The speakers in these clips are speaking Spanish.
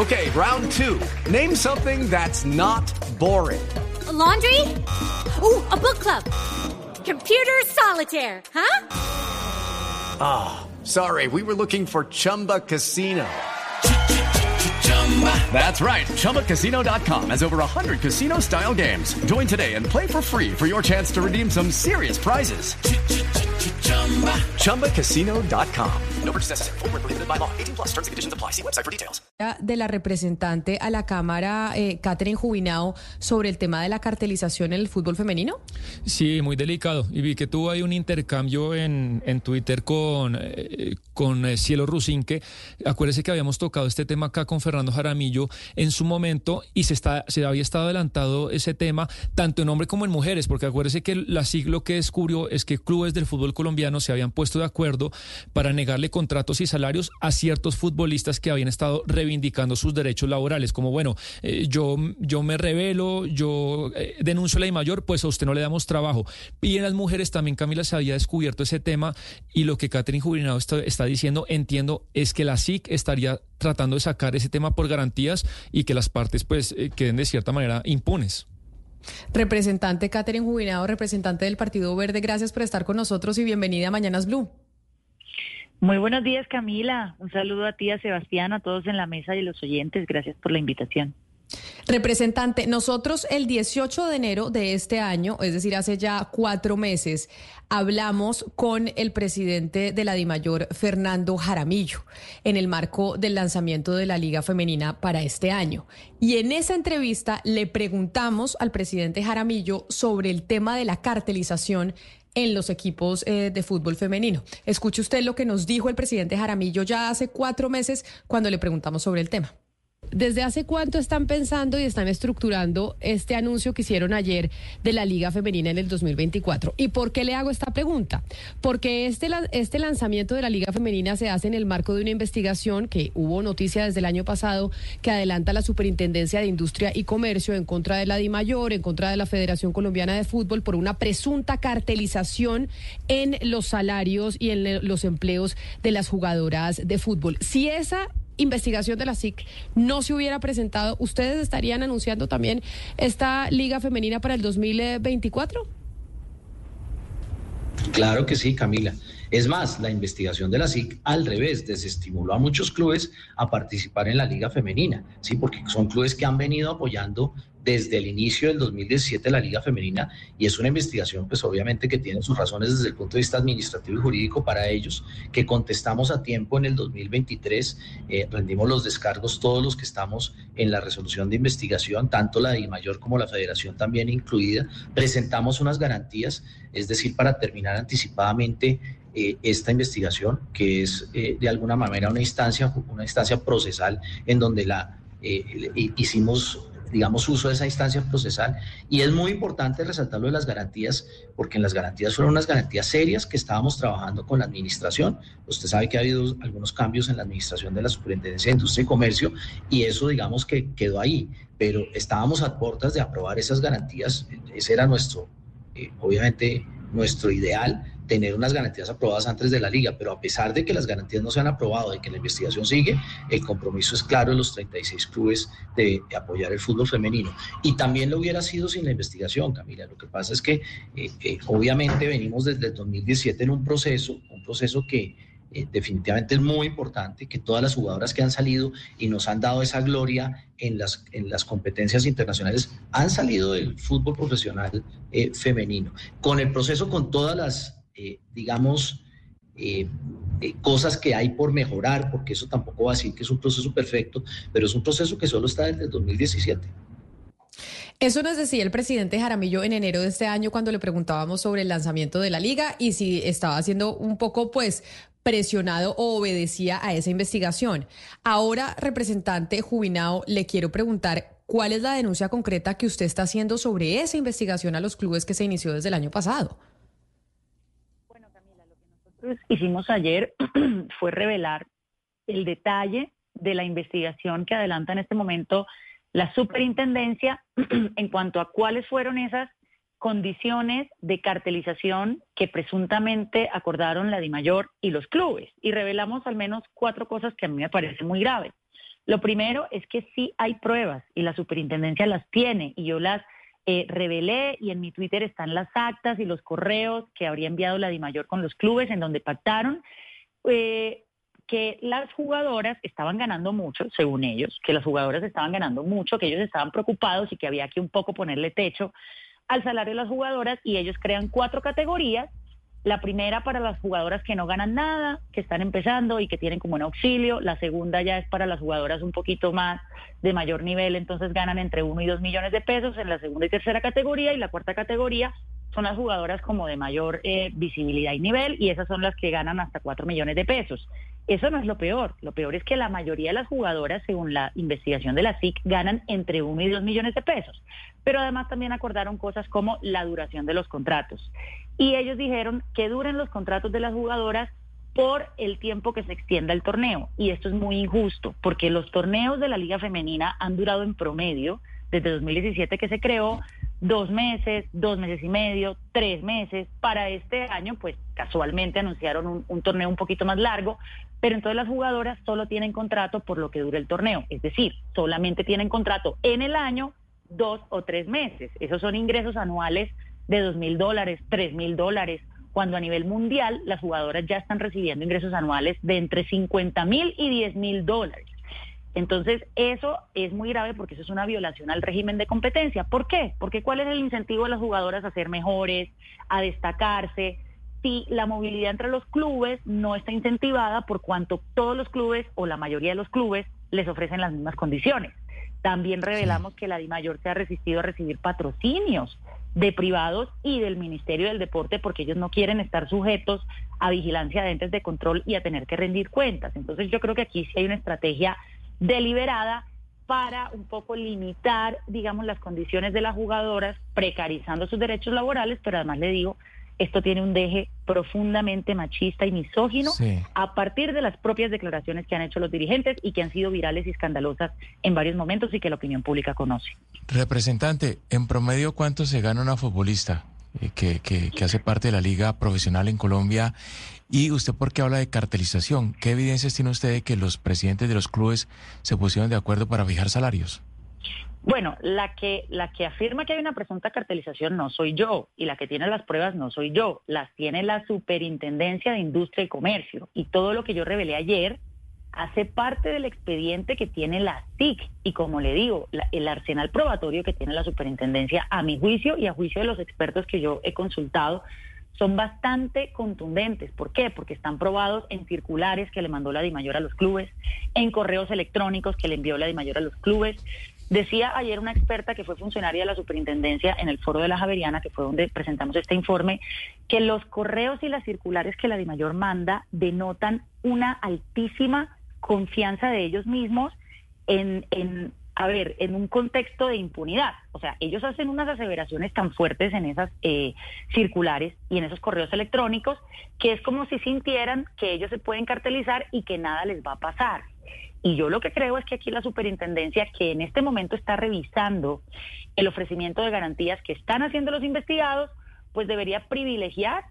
Okay, round two. Name something that's not boring. A laundry? Ooh, a book club. Computer solitaire, huh? Ah, sorry, we were looking for Chumba Casino. That's right. ChumbaCasino.com has over 100 casino-style games. Join today and play for free for your chance to redeem some serious prizes. ChumbaCasino.com. No purchase necessary. Void where prohibited by law. 18 plus. Terms and conditions apply. See website for details. De la representante a la Cámara, Catherine Jubinao, sobre el tema de la cartelización en el fútbol femenino. Sí, muy delicado. Y vi que tuvo ahí un intercambio en Twitter con Cielo Rusinque. Acuérdese que habíamos tocado este tema acá con Fernando Jaramillo en su momento y se había estado adelantado ese tema tanto en hombres como en mujeres, porque acuérdese que la SIC lo que descubrió es que clubes del fútbol colombiano se habían puesto de acuerdo para negarle contratos y salarios a ciertos futbolistas que habían estado reivindicando sus derechos laborales, como bueno, yo me rebelo, yo denuncio la DIMAYOR, pues a usted no le damos trabajo. Y en las mujeres también, Camila, se había descubierto ese tema, y lo que Catherine Jubinao está diciendo, entiendo, es que la SIC estaría tratando de sacar ese tema por garantías y que las partes pues queden de cierta manera impunes. Representante Catherine Jubinao, representante del Partido Verde, gracias por estar con nosotros y bienvenida a Mañanas Blue. Muy buenos días, Camila. Un saludo a ti, a Sebastián, a todos en la mesa y a los oyentes. Gracias por la invitación. Representante, nosotros el 18 de enero de este año, es decir, hace ya 4 meses, hablamos con el presidente de la DIMAYOR, Fernando Jaramillo, en el marco del lanzamiento de la Liga Femenina para este año. Y en esa entrevista le preguntamos al presidente Jaramillo sobre el tema de la cartelización en los equipos de fútbol femenino. Escuche usted lo que nos dijo el presidente Jaramillo ya hace 4 meses cuando le preguntamos sobre el tema. ¿Desde hace cuánto están pensando y están estructurando este anuncio que hicieron ayer de la Liga Femenina en el 2024? ¿Y por qué le hago esta pregunta? Porque este lanzamiento de la Liga Femenina se hace en el marco de una investigación que hubo noticia desde el año pasado que adelanta la Superintendencia de Industria y Comercio en contra de la DIMAYOR, en contra de la Federación Colombiana de Fútbol, por una presunta cartelización en los salarios y en los empleos de las jugadoras de fútbol. Si esa investigación de la SIC no se hubiera presentado, ¿ustedes estarían anunciando también esta Liga Femenina para el 2024? Claro que sí, Camila. Es más, la investigación de la SIC al revés desestimuló a muchos clubes a participar en la Liga Femenina, sí, porque son clubes que han venido apoyando desde el inicio del 2017 la Liga Femenina, y es una investigación pues obviamente que tiene sus razones desde el punto de vista administrativo y jurídico para ellos, que contestamos a tiempo en el 2023, rendimos los descargos todos los que estamos en la resolución de investigación, tanto la DIMAYOR como la Federación también incluida, presentamos unas garantías, es decir, para terminar anticipadamente esta investigación, que es de alguna manera una instancia procesal en donde hicimos, digamos, uso de esa instancia procesal, y es muy importante resaltar lo de las garantías, porque en las garantías fueron unas garantías serias que estábamos trabajando con la administración. Usted sabe que ha habido algunos cambios en la administración de la Superintendencia de Industria y Comercio, y eso, digamos, que quedó ahí, pero estábamos a puertas de aprobar esas garantías. Ese era obviamente nuestro ideal, tener unas garantías aprobadas antes de la liga, pero a pesar de que las garantías no se han aprobado, de que la investigación sigue, el compromiso es claro de los 36 clubes de apoyar el fútbol femenino. Y también lo hubiera sido sin la investigación, Camila. Lo que pasa es que obviamente venimos desde el 2017 en un proceso que definitivamente es muy importante, que todas las jugadoras que han salido y nos han dado esa gloria en las competencias internacionales han salido del fútbol profesional femenino. Con el proceso, con todas las cosas que hay por mejorar, porque eso tampoco va a decir que es un proceso perfecto, pero es un proceso que solo está desde el 2017. Eso nos decía el presidente Jaramillo en enero de este año cuando le preguntábamos sobre el lanzamiento de la liga y si estaba siendo un poco, pues, presionado o obedecía a esa investigación. Ahora, representante Jubinao, le quiero preguntar cuál es la denuncia concreta que usted está haciendo sobre esa investigación a los clubes que se inició desde el año pasado. Bueno, Camila, lo que nosotros hicimos ayer fue revelar el detalle de la investigación que adelanta en este momento la superintendencia en cuanto a cuáles fueron esas condiciones de cartelización que presuntamente acordaron la DIMAYOR y los clubes. Y revelamos al menos 4 cosas que a mí me parecen muy graves. Lo primero es que sí hay pruebas y la superintendencia las tiene y yo las revelé y en mi Twitter están las actas y los correos que habría enviado la DIMAYOR con los clubes en donde pactaron que las jugadoras estaban ganando mucho, según ellos, que las jugadoras estaban ganando mucho, que ellos estaban preocupados y que había que un poco ponerle techo al salario de las jugadoras y ellos crean 4 categorías. La primera para las jugadoras que no ganan nada, que están empezando y que tienen como un auxilio. La segunda ya es para las jugadoras un poquito más de mayor nivel, entonces ganan entre 1 y 2 millones de pesos en la segunda y tercera categoría. Y la cuarta categoría son las jugadoras como de mayor visibilidad y nivel, y esas son las que ganan hasta 4 millones de pesos. Eso no es lo peor es que la mayoría de las jugadoras, según la investigación de la SIC, ganan entre 1 y 2 millones de pesos. Pero además también acordaron cosas como la duración de los contratos. Y ellos dijeron que duren los contratos de las jugadoras por el tiempo que se extienda el torneo. Y esto es muy injusto, porque los torneos de la Liga Femenina han durado en promedio, desde 2017 que se creó, 2 meses, 2 meses y medio, 3 meses. Para este año, pues casualmente anunciaron un torneo un poquito más largo, pero entonces las jugadoras solo tienen contrato por lo que dure el torneo. Es decir, solamente tienen contrato en el año 2 o 3 meses. Esos son ingresos anuales de $2,000, $3,000, cuando a nivel mundial las jugadoras ya están recibiendo ingresos anuales de entre $50,000 y $10,000. Entonces eso es muy grave porque eso es una violación al régimen de competencia. ¿Por qué? Porque ¿cuál es el incentivo de las jugadoras a ser mejores, a destacarse? Si la movilidad entre los clubes no está incentivada por cuanto todos los clubes o la mayoría de los clubes les ofrecen las mismas condiciones. También revelamos que la DIMAYOR se ha resistido a recibir patrocinios de privados y del Ministerio del Deporte porque ellos no quieren estar sujetos a vigilancia de entes de control y a tener que rendir cuentas. Entonces yo creo que aquí sí hay una estrategia deliberada para un poco limitar, digamos, las condiciones de las jugadoras, precarizando sus derechos laborales, pero además le digo, esto tiene un deje profundamente machista y misógino a partir de las propias declaraciones que han hecho los dirigentes y que han sido virales y escandalosas en varios momentos y que la opinión pública conoce. Representante, en promedio, ¿cuánto se gana una futbolista que hace parte de la liga profesional en Colombia? Y usted, ¿por qué habla de cartelización? ¿Qué evidencias tiene usted de que los presidentes de los clubes se pusieron de acuerdo para fijar salarios? Bueno, la que afirma que hay una presunta cartelización no soy yo, y la que tiene las pruebas no soy yo, las tiene la Superintendencia de Industria y Comercio, y todo lo que yo revelé ayer hace parte del expediente que tiene la SIC, y como le digo, el arsenal probatorio que tiene la Superintendencia, a mi juicio y a juicio de los expertos que yo he consultado, son bastante contundentes. ¿Por qué? Porque están probados en circulares que le mandó la DIMAYOR a los clubes, en correos electrónicos que le envió la DIMAYOR a los clubes. Decía ayer una experta que fue funcionaria de la superintendencia en el foro de la Javeriana, que fue donde presentamos este informe, que los correos y las circulares que la DIMAYOR manda denotan una altísima confianza de ellos mismos en un contexto de impunidad. O sea, ellos hacen unas aseveraciones tan fuertes en esas circulares y en esos correos electrónicos que es como si sintieran que ellos se pueden cartelizar y que nada les va a pasar. Y yo lo que creo es que aquí la superintendencia, que en este momento está revisando el ofrecimiento de garantías que están haciendo los investigados, pues debería privilegiar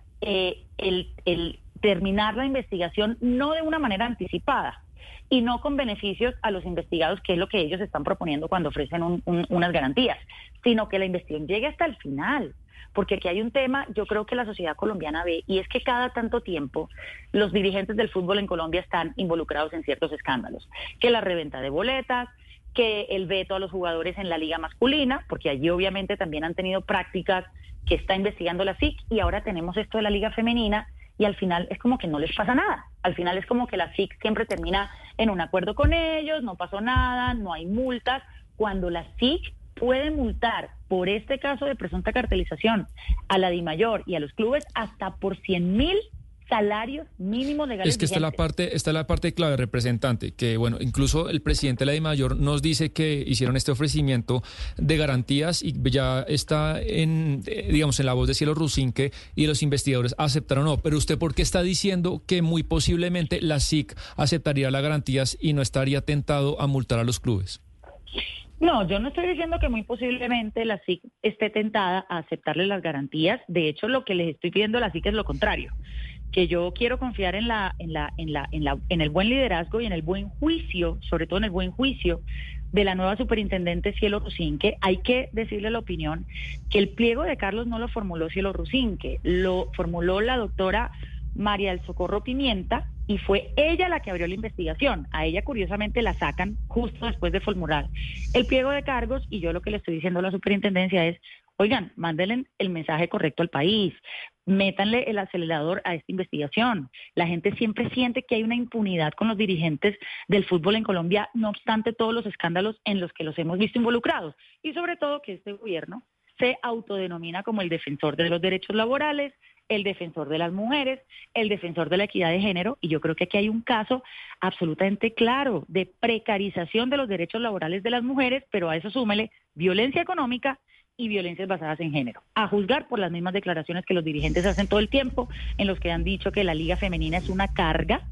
el terminar la investigación no de una manera anticipada y no con beneficios a los investigados, que es lo que ellos están proponiendo cuando ofrecen unas garantías, sino que la investigación llegue hasta el final. Porque aquí hay un tema, yo creo que la sociedad colombiana ve, y es que cada tanto tiempo los dirigentes del fútbol en Colombia están involucrados en ciertos escándalos, que la reventa de boletas, que el veto a los jugadores en la liga masculina, porque allí obviamente también han tenido prácticas que está investigando la SIC, y ahora tenemos esto de la liga femenina, y al final es como que no les pasa nada. Al final es como que la SIC siempre termina en un acuerdo con ellos, no pasó nada, no hay multas, cuando la SIC puede multar por este caso de presunta cartelización a la DIMAYOR y a los clubes hasta por 100,000 salarios mínimos legales. Es que esta es la parte clave, representante, que bueno, incluso el presidente de la DIMAYOR nos dice que hicieron este ofrecimiento de garantías y ya está en la voz de Cielo Rusinque y los investigadores aceptaron o no. Pero usted, ¿por qué está diciendo que muy posiblemente la SIC aceptaría las garantías y no estaría tentado a multar a los clubes? No, yo no estoy diciendo que muy posiblemente la SIC esté tentada a aceptarle las garantías. De hecho, lo que les estoy pidiendo a la SIC es lo contrario, que yo quiero confiar en el buen liderazgo y en el buen juicio, sobre todo en el buen juicio de la nueva superintendente Cielo Rusinque. Hay que decirle la opinión que el pliego de Carlos no lo formuló Cielo Rusinque, lo formuló la doctora María del Socorro Pimienta, y fue ella la que abrió la investigación. A ella, curiosamente, la sacan justo después de formular el pliego de cargos, y yo lo que le estoy diciendo a la superintendencia es: oigan, mándenle el mensaje correcto al país, métanle el acelerador a esta investigación. La gente siempre siente que hay una impunidad con los dirigentes del fútbol en Colombia, no obstante todos los escándalos en los que los hemos visto involucrados. Y sobre todo que este gobierno se autodenomina como el defensor de los derechos laborales, el defensor de las mujeres, el defensor de la equidad de género, y yo creo que aquí hay un caso absolutamente claro de precarización de los derechos laborales de las mujeres, pero a eso súmele violencia económica y violencias basadas en género, a juzgar por las mismas declaraciones que los dirigentes hacen todo el tiempo, en los que han dicho que la Liga Femenina es una carga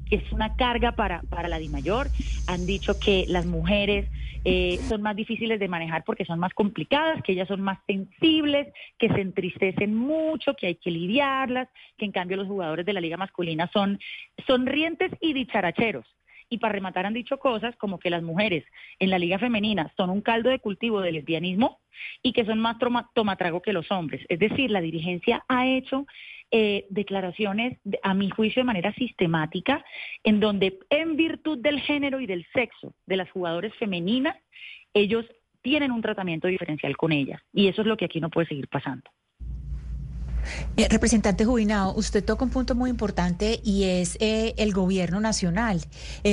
para la DIMAYOR, han dicho que las mujeres son más difíciles de manejar porque son más complicadas, que ellas son más sensibles, que se entristecen mucho, que hay que lidiarlas, que en cambio los jugadores de la liga masculina son sonrientes y dicharacheros. Y para rematar han dicho cosas como que las mujeres en la liga femenina son un caldo de cultivo del lesbianismo y que son más tomatrago que los hombres. Es decir, la dirigencia ha hecho declaraciones, a mi juicio, de manera sistemática, en donde en virtud del género y del sexo de las jugadoras femeninas, ellos tienen un tratamiento diferencial con ellas. Y eso es lo que aquí no puede seguir pasando. Representante Jubinao, usted toca un punto muy importante y es el gobierno nacional.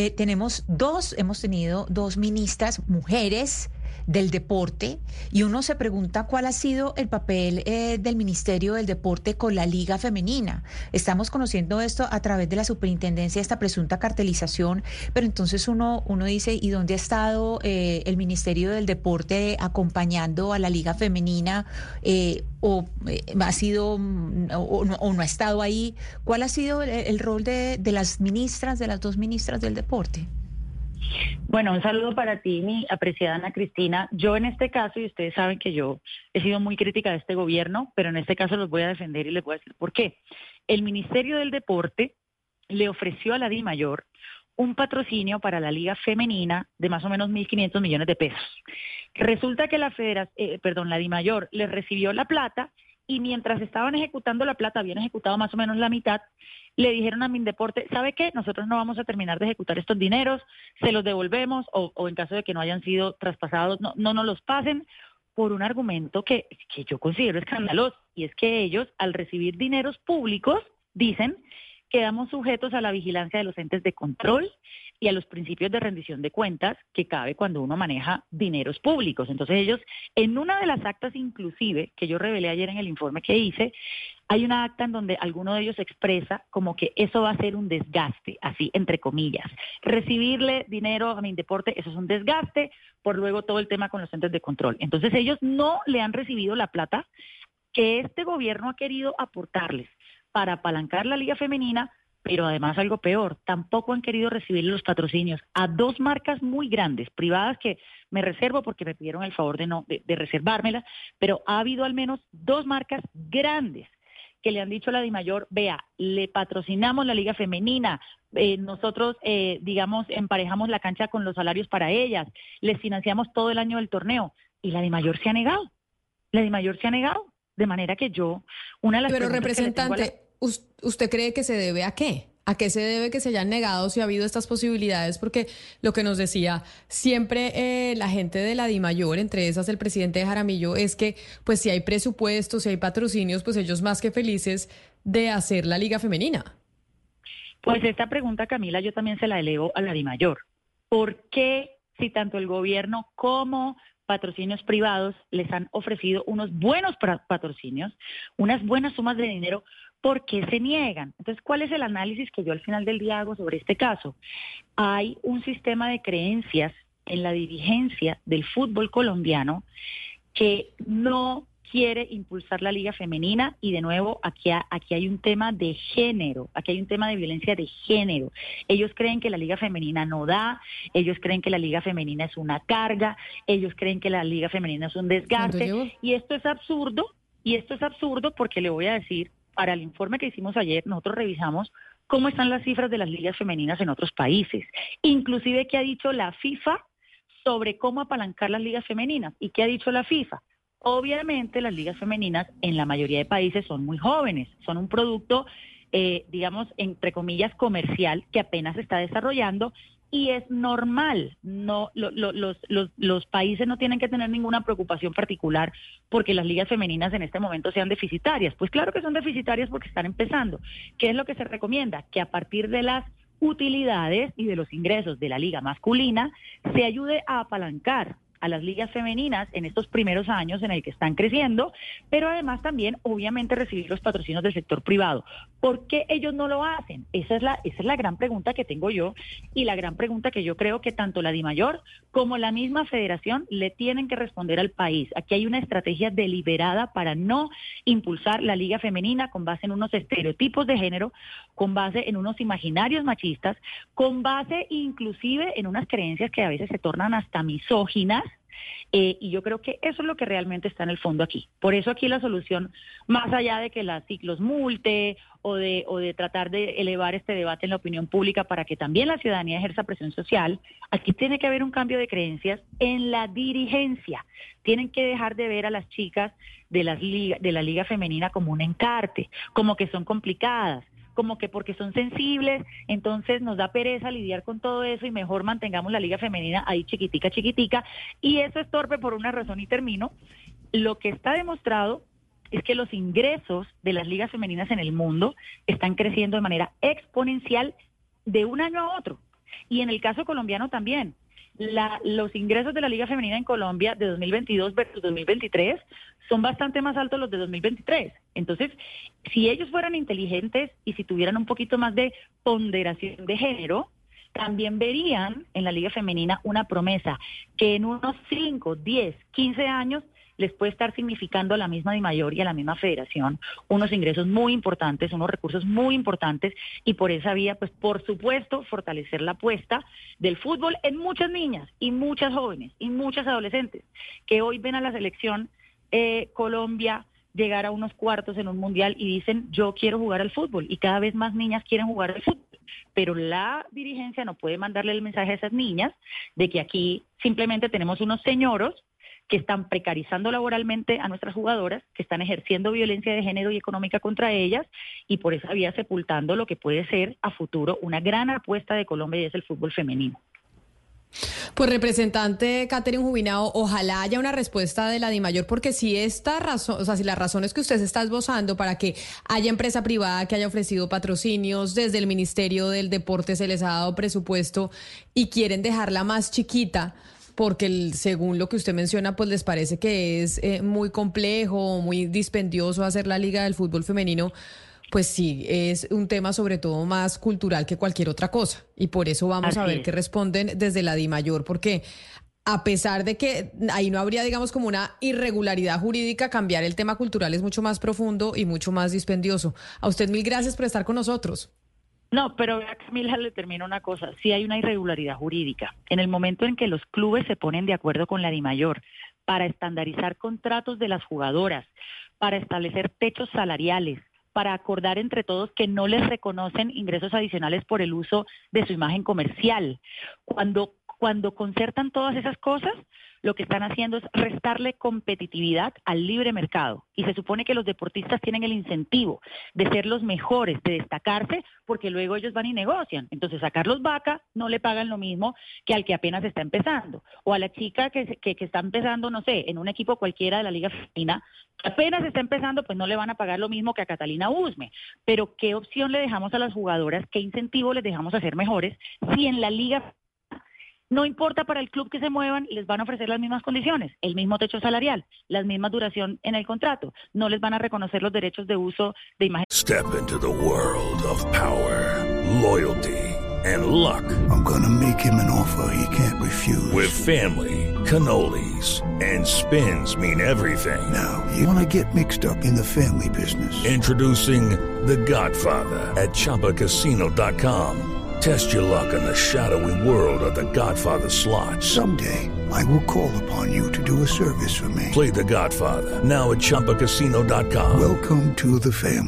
Hemos tenido dos ministras mujeres del deporte y uno se pregunta cuál ha sido el papel del Ministerio del Deporte con la Liga Femenina. Estamos conociendo esto a través de la superintendencia, esta presunta cartelización, pero entonces uno dice, ¿y dónde ha estado el Ministerio del Deporte acompañando a la Liga Femenina? ¿O no ha estado ahí? ¿Cuál ha sido el rol de las dos ministras del deporte? Bueno, un saludo para ti, mi apreciada Ana Cristina. Yo en este caso, y ustedes saben que yo he sido muy crítica de este gobierno, pero en este caso los voy a defender y les voy a decir por qué. El Ministerio del Deporte le ofreció a la DIMAYOR un patrocinio para la Liga Femenina de más o menos 1.500 millones de pesos. Resulta que la DIMAYOR le recibió la plata y mientras estaban ejecutando la plata, habían ejecutado más o menos la mitad, le dijeron a Mindeporte, ¿sabe qué? Nosotros no vamos a terminar de ejecutar estos dineros, se los devolvemos o en caso de que no hayan sido traspasados, no nos los pasen, por un argumento que yo considero escandaloso, y es que ellos, al recibir dineros públicos, dicen, quedamos sujetos a la vigilancia de los entes de control y a los principios de rendición de cuentas que cabe cuando uno maneja dineros públicos. Entonces ellos, en una de las actas inclusive, que yo revelé ayer en el informe que hice, hay una acta en donde alguno de ellos expresa como que eso va a ser un desgaste, así entre comillas. Recibirle dinero a Mindeporte, eso es un desgaste, por luego todo el tema con los entes de control. Entonces ellos no le han recibido la plata que este gobierno ha querido aportarles para apalancar la Liga Femenina, pero además algo peor, tampoco han querido recibir los patrocinios a dos marcas muy grandes, privadas, que me reservo porque me pidieron el favor de reservármelas, pero ha habido al menos dos marcas grandes que le han dicho a la DIMAYOR, vea, le patrocinamos la Liga Femenina, nosotros, emparejamos la cancha con los salarios para ellas, les financiamos todo el año del torneo, y la DIMAYOR se ha negado, de manera que yo, una de las Pero representante, ¿usted cree que se debe a qué? ¿A qué se debe que se hayan negado si ha habido estas posibilidades? Porque lo que nos decía siempre la gente de la DIMAYOR, entre esas el presidente de Jaramillo, es que pues si hay presupuestos, si hay patrocinios, pues ellos más que felices de hacer la Liga Femenina. Pues esta pregunta, Camila, yo también se la elevo a la DIMAYOR. ¿Por qué, si tanto el gobierno como patrocinios privados les han ofrecido unos buenos patrocinios, unas buenas sumas de dinero, ¿por qué se niegan? Entonces, ¿cuál es el análisis que yo al final del día hago sobre este caso? Hay un sistema de creencias en la dirigencia del fútbol colombiano que no quiere impulsar la Liga Femenina, y de nuevo aquí hay un tema de género, aquí hay un tema de violencia de género. Ellos creen que la Liga Femenina no da, ellos creen que la Liga Femenina es una carga, ellos creen que la Liga Femenina es un desgaste, y esto es absurdo porque le voy a decir para el informe que hicimos ayer, nosotros revisamos cómo están las cifras de las ligas femeninas en otros países, inclusive qué ha dicho la FIFA sobre cómo apalancar las ligas femeninas. ¿Y qué ha dicho la FIFA? Obviamente las ligas femeninas en la mayoría de países son muy jóvenes, son un producto, digamos, entre comillas, comercial que apenas se está desarrollando y es normal. No, los países no tienen que tener ninguna preocupación particular porque las ligas femeninas en este momento sean deficitarias. Pues claro que son deficitarias porque están empezando. ¿Qué es lo que se recomienda? Que a partir de las utilidades y de los ingresos de la liga masculina se ayude a apalancar a las ligas femeninas en estos primeros años en el que están creciendo, pero además también, obviamente, recibir los patrocinios del sector privado. ¿Por qué ellos no lo hacen? Esa es la gran pregunta que tengo yo y la gran pregunta que yo creo que tanto la DIMAYOR como la misma federación le tienen que responder al país. Aquí hay una estrategia deliberada para no impulsar la liga femenina con base en unos estereotipos de género, con base en unos imaginarios machistas, con base inclusive en unas creencias que a veces se tornan hasta misóginas. Y yo creo que eso es lo que realmente está en el fondo aquí. Por eso aquí la solución, más allá de que la SIC los multe o de tratar de elevar este debate en la opinión pública para que también la ciudadanía ejerza presión social, aquí tiene que haber un cambio de creencias en la dirigencia. Tienen que dejar de ver a las chicas de la liga femenina como un encarte, como que son complicadas, como que porque son sensibles, entonces nos da pereza lidiar con todo eso y mejor mantengamos la liga femenina ahí chiquitica, y eso es torpe por una razón y termino. Lo que está demostrado es que los ingresos de las ligas femeninas en el mundo están creciendo de manera exponencial de un año a otro, y en el caso colombiano también. Los ingresos de la Liga Femenina en Colombia de 2022 versus 2023 son bastante más altos los de 2023. Entonces, si ellos fueran inteligentes y si tuvieran un poquito más de ponderación de género, también verían en la Liga Femenina una promesa que en unos 5, 10, 15 años les puede estar significando a la misma DIMAYOR y a la misma federación unos ingresos muy importantes, unos recursos muy importantes, y por esa vía, pues por supuesto, fortalecer la apuesta del fútbol en muchas niñas y muchas jóvenes y muchas adolescentes que hoy ven a la selección Colombia llegar a unos cuartos en un mundial y dicen, yo quiero jugar al fútbol, y cada vez más niñas quieren jugar al fútbol. Pero la dirigencia no puede mandarle el mensaje a esas niñas de que aquí simplemente tenemos unos señoros que están precarizando laboralmente a nuestras jugadoras, que están ejerciendo violencia de género y económica contra ellas, y por esa vía sepultando lo que puede ser a futuro una gran apuesta de Colombia, y es el fútbol femenino. Pues, representante Catherine Jubinao, ojalá haya una respuesta de la DIMAYOR, porque si esta razón, o sea, si las razones que usted se está esbozando para que haya empresa privada que haya ofrecido patrocinios, desde el Ministerio del Deporte se les ha dado presupuesto y quieren dejarla más chiquita, porque según lo que usted menciona, pues les parece que es muy complejo, muy dispendioso hacer la liga del fútbol femenino, pues sí, es un tema sobre todo más cultural que cualquier otra cosa. Y por eso vamos a ver qué responden desde la DIMAYOR, porque a pesar de que ahí no habría, digamos, como una irregularidad jurídica, cambiar el tema cultural es mucho más profundo y mucho más dispendioso. A usted 1000 gracias por estar con nosotros. No, pero a Camila le termino una cosa. Sí hay una irregularidad jurídica. En el momento en que los clubes se ponen de acuerdo con la DIMAYOR para estandarizar contratos de las jugadoras, para establecer techos salariales, para acordar entre todos que no les reconocen ingresos adicionales por el uso de su imagen comercial, cuando concertan todas esas cosas, lo que están haciendo es restarle competitividad al libre mercado. Y se supone que los deportistas tienen el incentivo de ser los mejores, de destacarse, porque luego ellos van y negocian. Entonces, a Carlos Vaca no le pagan lo mismo que al que apenas está empezando. O a la chica que está empezando, no sé, en un equipo cualquiera de la Liga Femenina, que apenas está empezando, pues no le van a pagar lo mismo que a Catalina Usme. Pero, ¿qué opción le dejamos a las jugadoras? ¿Qué incentivo les dejamos a ser mejores si en la Liga no importa para el club que se muevan, les van a ofrecer las mismas condiciones, el mismo techo salarial, la misma duración en el contrato, no les van a reconocer los derechos de uso de imagen? Step into the world of power, loyalty, and luck. I'm gonna make him an offer he can't refuse. With family, cannolis, and spins mean everything. Now, you wanna get mixed up in the family business. Introducing The Godfather at ChumbaCasino.com. Test your luck in the shadowy world of The Godfather slot. Someday, I will call upon you to do a service for me. Play The Godfather, now at ChumbaCasino.com. Welcome to the family.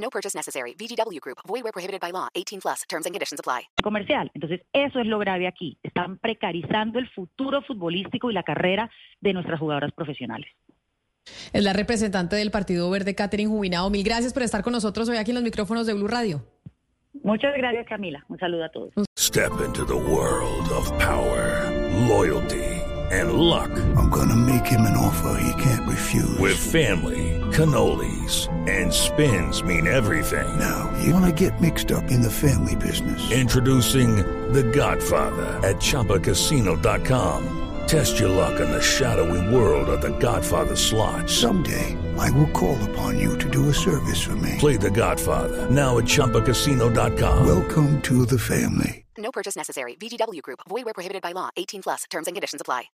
No purchase necessary. VGW Group. Void where prohibited by law. 18+. Terms and conditions apply. Comercial. Entonces, eso es lo grave aquí. Están precarizando el futuro futbolístico y la carrera de nuestras jugadoras profesionales. Es la representante del Partido Verde, Catherine Jubinao. Mil gracias por estar con nosotros hoy aquí en los micrófonos de Blue Radio. Muchas gracias, Camila. Un saludo a todos. Step into the world of power, loyalty, and luck. I'm gonna make him an offer he can't refuse. With family, cannolis, and spins mean everything. Now, you wanna get mixed up in the family business. Introducing The Godfather at ChumbaCasino.com. Test your luck in the shadowy world of The Godfather slot. Someday, I will call upon you to do a service for me. Play The Godfather now at ChumbaCasino.com. Welcome to the family. No purchase necessary. VGW Group. Void where prohibited by law. 18+. Terms and conditions apply.